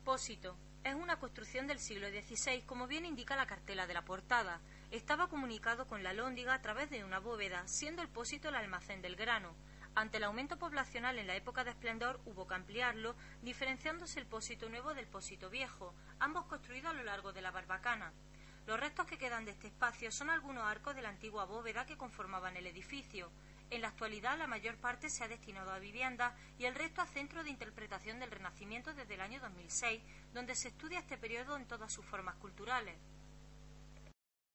Pósito. Es una construcción del siglo XVI, como bien indica la cartela de la portada. Estaba comunicado con la Alhóndiga a través de una bóveda, siendo el pósito el almacén del grano. Ante el aumento poblacional en la época de esplendor hubo que ampliarlo, diferenciándose el pósito nuevo del pósito viejo, ambos construidos a lo largo de la barbacana. Los restos que quedan de este espacio son algunos arcos de la antigua bóveda que conformaban el edificio. En la actualidad la mayor parte se ha destinado a viviendas y el resto a centro de interpretación del Renacimiento desde el año 2006, donde se estudia este periodo en todas sus formas culturales.